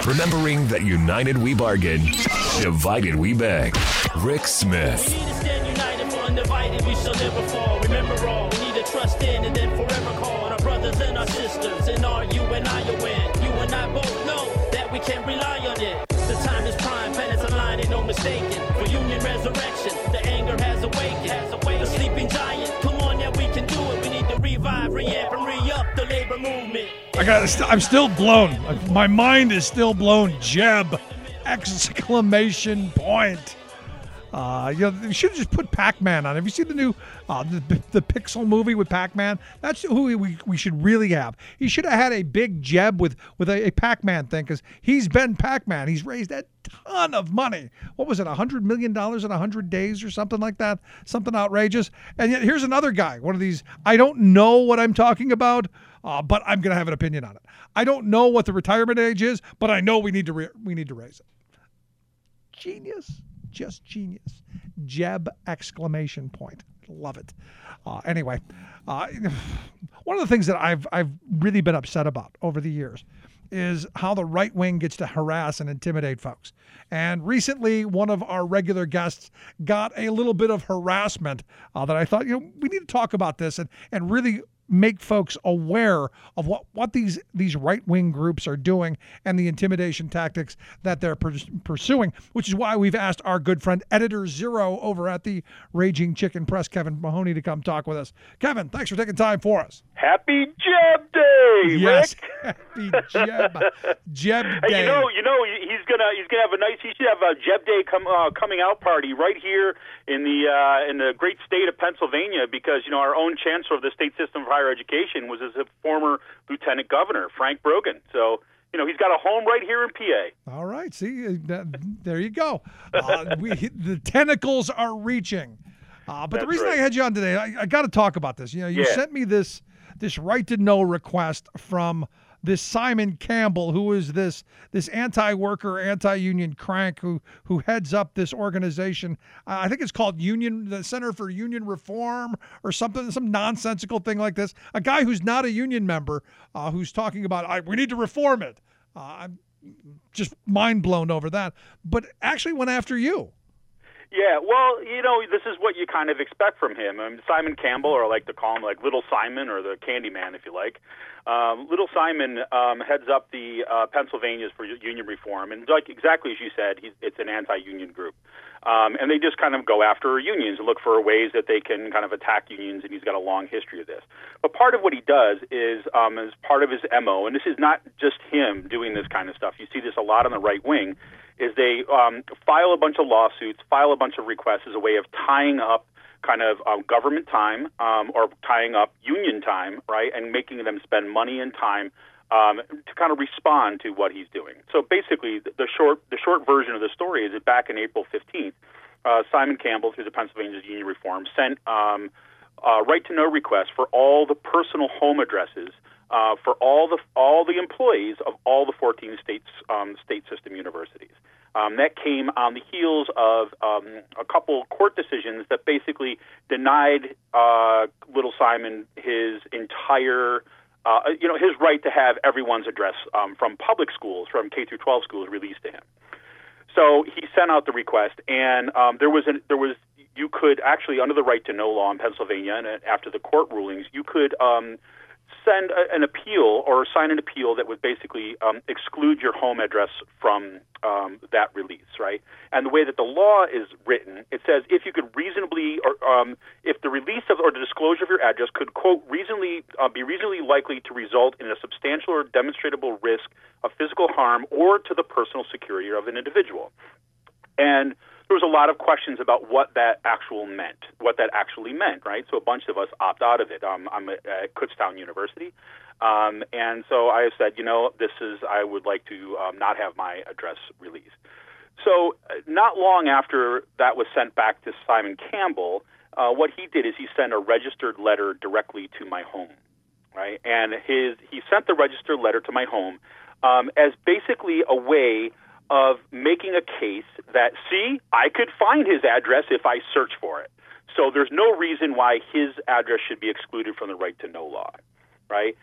Remembering that united we bargain, divided we beg. Rick Smith. We need to stand united, for undivided we shall never fall. Remember all, we need to trust in and then forever call on our brothers and our sisters. And are you and I a win? You and I both know that we can rely on it. The time is prime, planets aligned, ain't no mistaking. For union resurrection, the anger has awakened. The sleeping giant, come on, yeah, we can do it. We need to revive, re-amp, and re-up the labor movement. I'm still blown. My mind is still blown. Jeb! Exclamation point. You should have just put Pac-Man on. Have you seen the new the Pixel movie with Pac-Man? That's who we should really have. He should have had a big Jeb with a Pac-Man thing, because he's been Pac-Man. He's raised a ton of money. What was it, $100 million in 100 days or something like that? Something outrageous. And yet here's another guy, one of these, I don't know what I'm talking about, but I'm going to have an opinion on it. I don't know what the retirement age is, but I know we need to raise it. Genius. Just genius. Jeb! Exclamation point. Love it. Anyway, one of the things that I've really been upset about over the years is how the right wing gets to harass and intimidate folks. And recently, one of our regular guests got a little bit of harassment that I thought, we need to talk about this and really make folks aware of what these right-wing groups are doing and the intimidation tactics that they're pursuing, which is why we've asked our good friend Editor Zero over at the Raging Chicken Press, Kevin Mahoney, to come talk with us. Kevin, thanks for taking time for us. Happy Jeb Day, yes, Rick. Happy Jeb Day. Hey, he's gonna have he should have a Jeb Day coming out party right here in the great state of Pennsylvania, because our own chancellor of the state system of higher education was as a former lieutenant governor, Frank Brogan. So he's got a home right here in PA. All right, see, there you go. The tentacles are reaching. But the reason I had you on today, I got to talk about this. You sent me this right to know request from this Simon Campbell, who is this anti-worker, anti-union crank who heads up this organization. I think it's called the Center for Union Reform or something, some nonsensical thing like this. A guy who's not a union member who's talking about we need to reform it. I'm just mind blown over that. But actually went after you. Yeah, well, this is what you kind of expect from him. Simon Campbell, or I like to call him like Little Simon, or the Candy Man, if you like. Little Simon heads up the Pennsylvanians for Union Reform, and like exactly as you said, it's an anti-union group. And they just kind of go after unions and look for ways that they can kind of attack unions, and he's got a long history of this. But part of what he does is, as part of his MO, and this is not just him doing this kind of stuff. You see this a lot on the right wing, is they file a bunch of lawsuits, file a bunch of requests as a way of tying up kind of government time or tying up union time, right, and making them spend money and time to kind of respond to what he's doing. So basically, the short version of the story is that back in April 15th, Simon Campbell, through the Pennsylvania Union Reform, sent right-to-know requests for all the personal home addresses for all the employees of all the 14 state system universities. That came on the heels of a couple court decisions that basically denied Little Simon his entire, his right to have everyone's address from public schools, from K through 12 schools, released to him. So he sent out the request, and you could actually, under the right to know law in Pennsylvania, and after the court rulings, you could send an appeal or sign an appeal that would basically exclude your home address from that release, right? And the way that the law is written, it says if you could reasonably, or if the release of or the disclosure of your address could, quote, be reasonably likely to result in a substantial or demonstrable risk of physical harm or to the personal security of an individual. And there was a lot of questions about what that actually meant, right? So a bunch of us opt out of it. I'm at Kutztown University, and so I said, I would like to not have my address released. So not long after that was sent back to Simon Campbell, what he did is he sent a registered letter directly to my home, right? And he sent the registered letter to my home as basically a way of making a case that, see, I could find his address if I search for it. So there's no reason why his address should be excluded from the right to know law, right?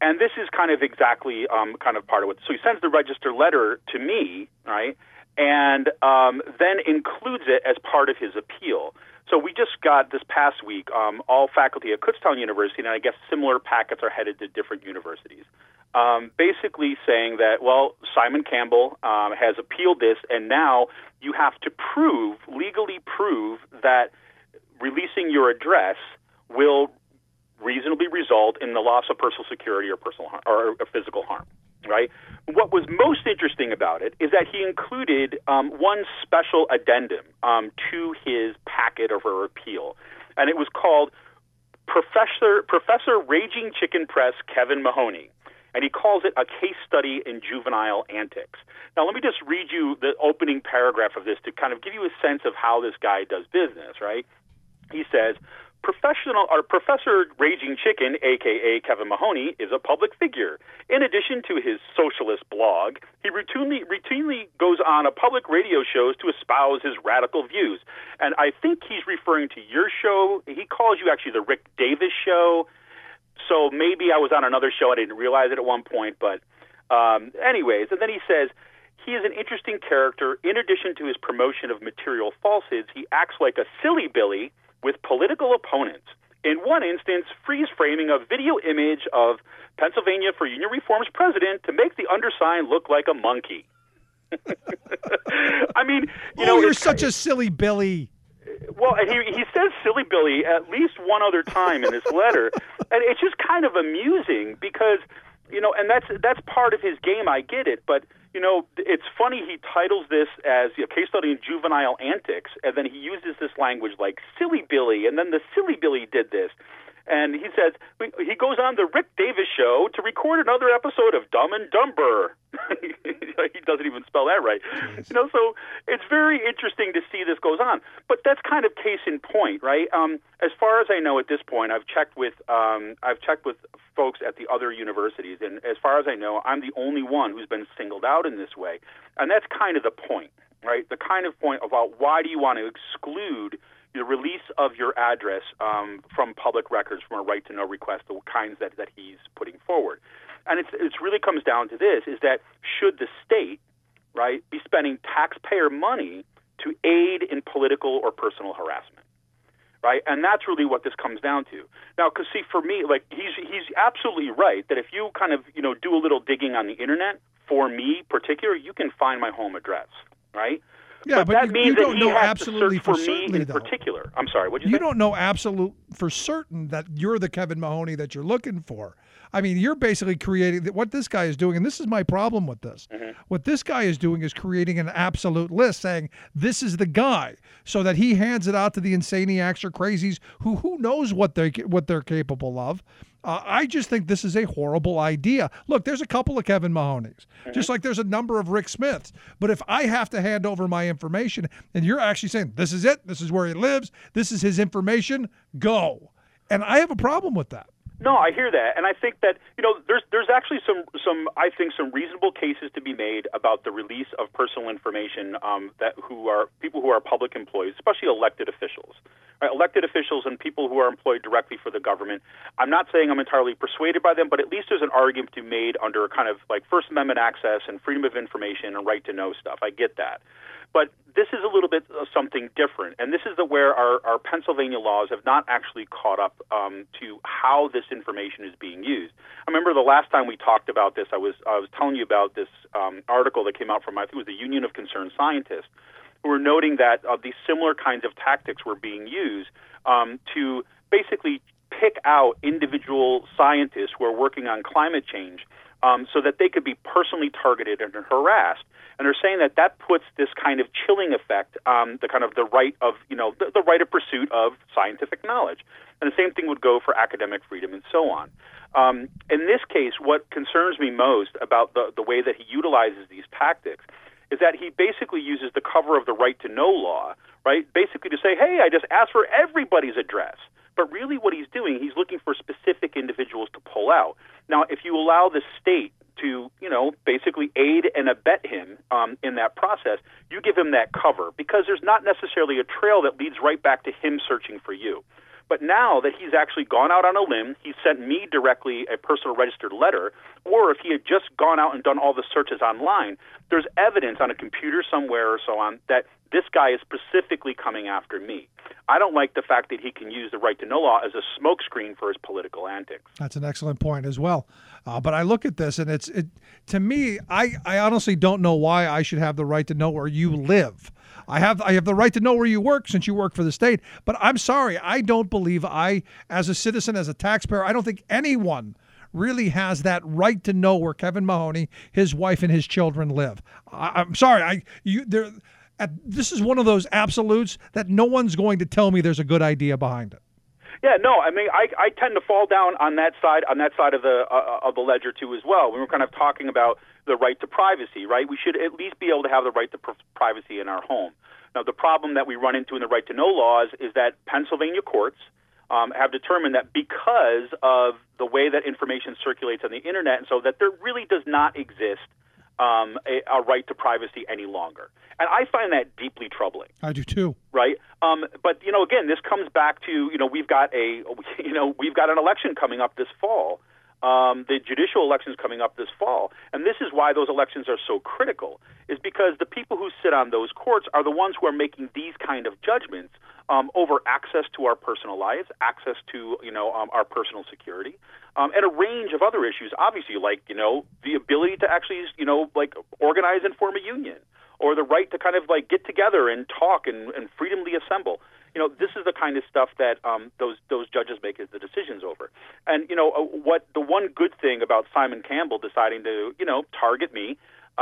And this is kind of exactly kind of part of it. So he sends the register letter to me, right, and then includes it as part of his appeal. So we just got this past week all faculty at Kutztown University, and I guess similar packets are headed to different universities, basically saying that, well, Simon Campbell has appealed this, and now you have to legally prove that releasing your address will reasonably result in the loss of personal security or personal harm, or physical harm, right? What was most interesting about it is that he included one special addendum to his packet of a appeal, and it was called Professor Raging Chicken Press Kevin Mahoney, and he calls it a case study in juvenile antics. Now, let me just read you the opening paragraph of this to kind of give you a sense of how this guy does business, right? He says, Professor Raging Chicken, a.k.a. Kevin Mahoney, is a public figure. In addition to his socialist blog, he routinely goes on a public radio shows to espouse his radical views. And I think he's referring to your show. He calls you actually the Rick Davis Show. So maybe I was on another show. I didn't realize it at one point. But anyways, and then he says, he is an interesting character. In addition to his promotion of material falsehoods, he acts like a silly Billy with political opponents. In one instance, freeze-framing a video image of Pennsylvania for Union Reform's president to make the undersigned look like a monkey. I mean, you're such a silly Billy. Well, and he says silly Billy at least one other time in his letter, and it's just kind of amusing because, and that's part of his game. I get it, but it's funny he titles this as a case study in juvenile antics, and then he uses this language like silly Billy, and then the silly Billy did this. And he says, he goes on the Rick Davis Show to record another episode of Dumb and Dumber. He doesn't even spell that right. So it's very interesting to see this goes on. But that's kind of case in point, right? As far as I know at this point, I've checked with folks at the other universities, and as far as I know, I'm the only one who's been singled out in this way. And that's kind of the point, right? The kind of point about why do you want to exclude the release of your address from public records, from a right-to-know request, the kinds that he's putting forward. And it really comes down to this, is that should the state, right, be spending taxpayer money to aid in political or personal harassment, right? And that's really what this comes down to. Now, because, see, for me, like, he's absolutely right that if you kind of, do a little digging on the Internet, for me particular, you can find my home address, right? Yeah, but that means you don't that he know has absolutely to search for for me certainly, in though. particular. I'm sorry, what did you You say? don't know absolute for certain that you're the Kevin Mahoney that you're looking for. I mean, you're basically creating what this guy is doing, and this is my problem with this. Mm-hmm. What this guy is doing is creating an absolute list, saying this is the guy, so that he hands it out to the insaniacs or crazies who knows what they're capable of. I just think this is a horrible idea. Look, there's a couple of Kevin Mahoneys, just like there's a number of Rick Smiths. But if I have to hand over my information and you're actually saying, this is it, this is where he lives, this is his information, go. And I have a problem with that. No, I hear that, and I think that there's actually some reasonable cases to be made about the release of personal information who are people who are public employees, especially elected officials, right? Elected officials and people who are employed directly for the government. I'm not saying I'm entirely persuaded by them, but at least there's an argument to be made under kind of like First Amendment access and freedom of information and right to know stuff. I get that. But this is a little bit of something different, and this is where our Pennsylvania laws have not actually caught up to how this information is being used. I remember the last time we talked about this, I was telling you about this article that came out from, I think it was the Union of Concerned Scientists, who were noting that these similar kinds of tactics were being used to basically pick out individual scientists who are working on climate change so that they could be personally targeted and harassed. And they're saying that puts this kind of chilling effect on the right of, the right of pursuit of scientific knowledge. And the same thing would go for academic freedom and so on. In this case, what concerns me most about the way that he utilizes these tactics is that he basically uses the cover of the right to know law, right, basically to say, hey, I just asked for everybody's address. But really what he's doing, he's looking for specific individuals to pull out. Now, if you allow the state to, basically aid and abet him in that process, you give him that cover because there's not necessarily a trail that leads right back to him searching for you. But now that he's actually gone out on a limb, he sent me directly a personal registered letter, or if he had just gone out and done all the searches online, there's evidence on a computer somewhere or so on that this guy is specifically coming after me. I don't like the fact that he can use the right to know law as a smokescreen for his political antics. That's an excellent point as well. But I look at this, and to me, I honestly don't know why I should have the right to know where you live. I have the right to know where you work since you work for the state. But I'm sorry, I don't believe as a citizen, as a taxpayer, I don't think anyone really has that right to know where Kevin Mahoney, his wife, and his children live. I'm sorry, this is one of those absolutes that no one's going to tell me there's a good idea behind it. Yeah, no, I mean, I tend to fall down on that side of the ledger too as well. We were kind of talking about the right to privacy, right? We should at least be able to have the right to privacy in our home. Now, the problem that we run into in the right to know laws is that Pennsylvania courts have determined that because of the way that information circulates on the internet, and so that there really does not exist a right to privacy any longer. And I find that deeply troubling. I do too. Right? But again, this comes back to, we've got an election coming up this fall. The judicial elections coming up this fall. And this is why those elections are so critical, is because the people who sit on those courts are the ones who are making these kind of judgments over access to our personal lives, access to, our personal security, and a range of other issues, obviously, like, the ability to actually, organize and form a union, or the right to kind of get together and talk and freedomly assemble. This is the kind of stuff that those judges make the decisions over. And what the one good thing about Simon Campbell deciding to target me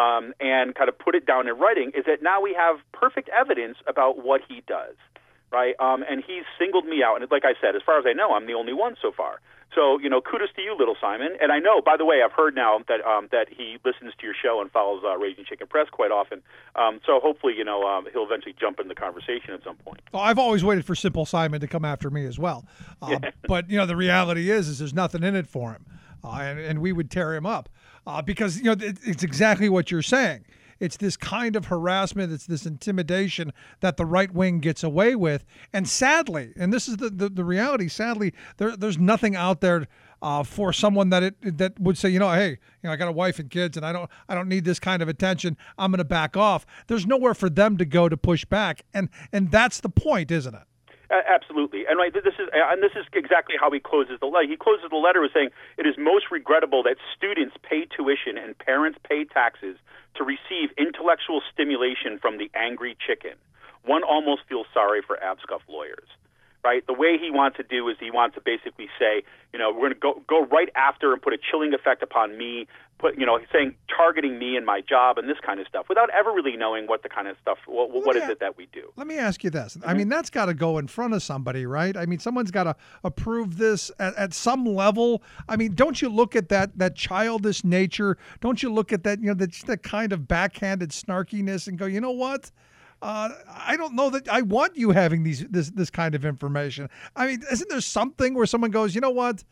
and kind of put it down in writing is that now we have perfect evidence about what he does, right? And he's singled me out. And like I said, as far as I know, I'm the only one so far. So, kudos to you, Little Simon. And I know, by the way, I've heard now that he listens to your show and follows Raging Chicken Press quite often. So hopefully, he'll eventually jump in the conversation at some point. Well, I've always waited for Simple Simon to come after me as well. But, the reality is there's nothing in it for him. And we would tear him up because, it's exactly what you're saying. It's this kind of harassment, it's this intimidation that the right wing gets away with. And sadly, and this is the reality, sadly, there's nothing out there for someone that would say, hey, I got a wife and kids and I don't need this kind of attention. I'm going to back off. There's nowhere for them to go to push back. And that's the point, isn't it? Absolutely, and this is exactly how he closes the letter. He closes the letter with saying, "It is most regrettable that students pay tuition and parents pay taxes to receive intellectual stimulation from the angry chicken. One almost feels sorry for Abscuff lawyers." Right? The way he wants to do is he wants to basically say, we're going to go right after and put a chilling effect upon me, saying targeting me and my job and this kind of stuff without ever really knowing what the kind of stuff, what is it that we do. Let me ask you this. Mm-hmm. I mean, that's got to go in front of somebody, right? I mean, someone's got to approve this at some level. I mean, don't you look at that childish nature? Don't you look at that, that kind of backhanded snarkiness and go, you know what? I don't know that I want you having this kind of information. I mean, isn't there something where someone goes, you know what?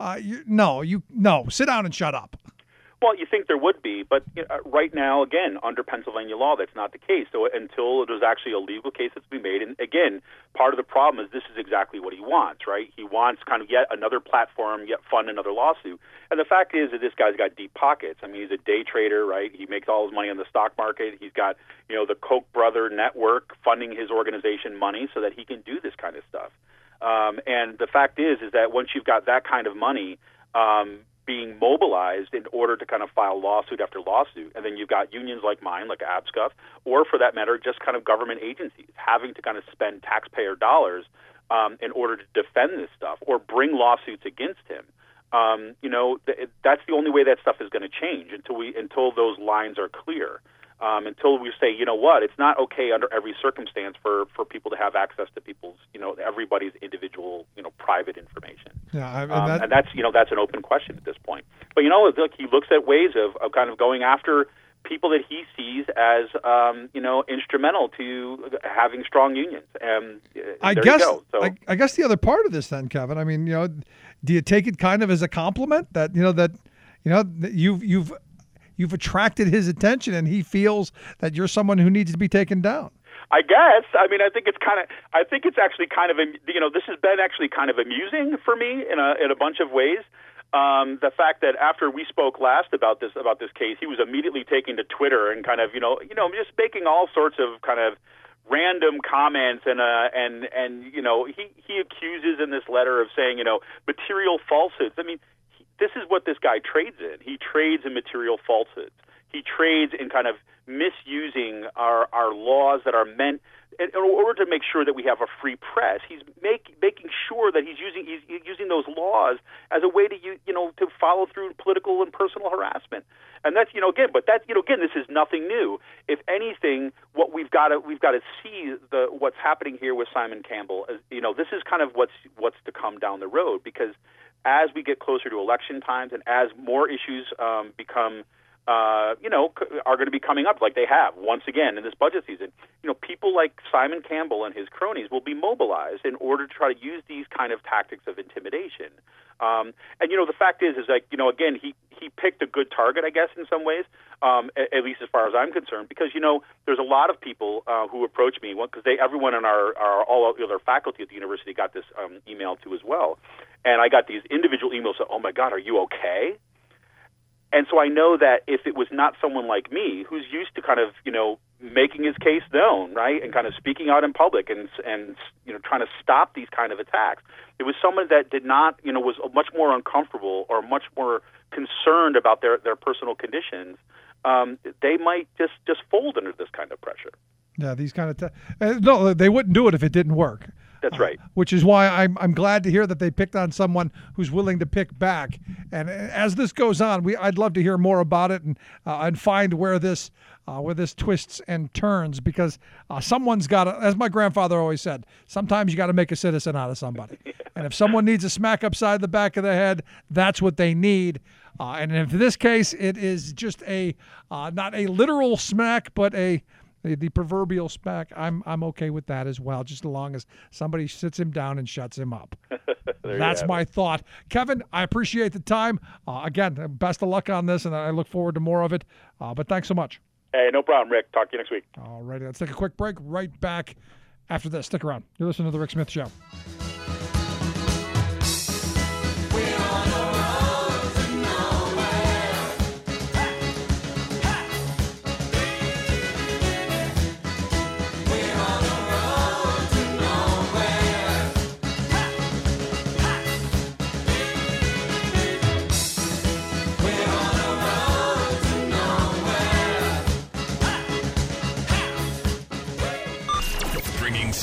No, sit down and shut up. Well, you think there would be, but right now, again, under Pennsylvania law, that's not the case. So until there's actually a legal case that's been made, and again, part of the problem is this is exactly what he wants, right? He wants kind of yet another platform, yet fund another lawsuit. And the fact is that this guy's got deep pockets. I mean, he's a day trader, right? He makes all his money on the stock market. He's got, the Koch brother network funding his organization money so that he can do this kind of stuff. And the fact is that once you've got that kind of money, being mobilized in order to kind of file lawsuit after lawsuit. And then you've got unions like mine, like Abscuff, or for that matter, just kind of government agencies having to kind of spend taxpayer dollars in order to defend this stuff or bring lawsuits against him. That's the only way that stuff is going to change until those lines are clear. Until we say, you know what, it's not okay under every circumstance for people to have access to people's, everybody's individual, private information. Yeah, and that's an open question at this point. But look, he looks at ways of kind of going after people that he sees as, instrumental to having strong unions. I guess the other part of this, then, Kevin. I mean, do you take it kind of as a compliment that you've attracted his attention and he feels that you're someone who needs to be taken down? I guess. I mean, I think it's actually kind of, this has been actually kind of amusing for me in a bunch of ways. The fact that after we spoke last about this case, he was immediately taking to Twitter and kind of, just making all sorts of kind of random comments and he accuses in this letter of saying, material falsehoods. I mean, this is what this guy trades in. He trades in material falsehoods. He trades in kind of misusing our laws that are meant in order to make sure that we have a free press. He's making sure that he's using those laws as a way to to follow through political and personal harassment. And that's this is nothing new. If anything, what we've got to see what's happening here with Simon Campbell. This is kind of what's to come down the road, because as we get closer to election times and as more issues become are going to be coming up like they have once again in this budget season. People like Simon Campbell and his cronies will be mobilized in order to try to use these kind of tactics of intimidation. And the fact is again, he picked a good target, I guess, in some ways, at least as far as I'm concerned, because there's a lot of people who approach me because everyone in all the other faculty at the university got this email too as well, and I got these individual emails saying, "Oh my God, are you okay?" And so I know that if it was not someone like me who's used to kind of, making his case known, right, and kind of speaking out in public and trying to stop these kind of attacks, it was someone that did not, was much more uncomfortable or much more concerned about their personal conditions, they might just fold under this kind of pressure. Yeah, these kind of no, they wouldn't do it if it didn't work. That's right. Which is why I'm glad to hear that they picked on someone who's willing to pick back. And as this goes on, I'd love to hear more about it and find where this twists and turns, because someone's got to, as my grandfather always said, sometimes you got to make a citizen out of somebody. And if someone needs a smack upside the back of the head, that's what they need. And in this case, it is just not a literal smack, but the proverbial smack. I'm okay with that as well, just as long as somebody sits him down and shuts him up. That's my thought. Kevin, I appreciate the time. Again, best of luck on this, and I look forward to more of it. But thanks so much. Hey, no problem, Rick. Talk to you next week. All righty, let's take a quick break. Right back after this. Stick around. You're listening to The Rick Smith Show.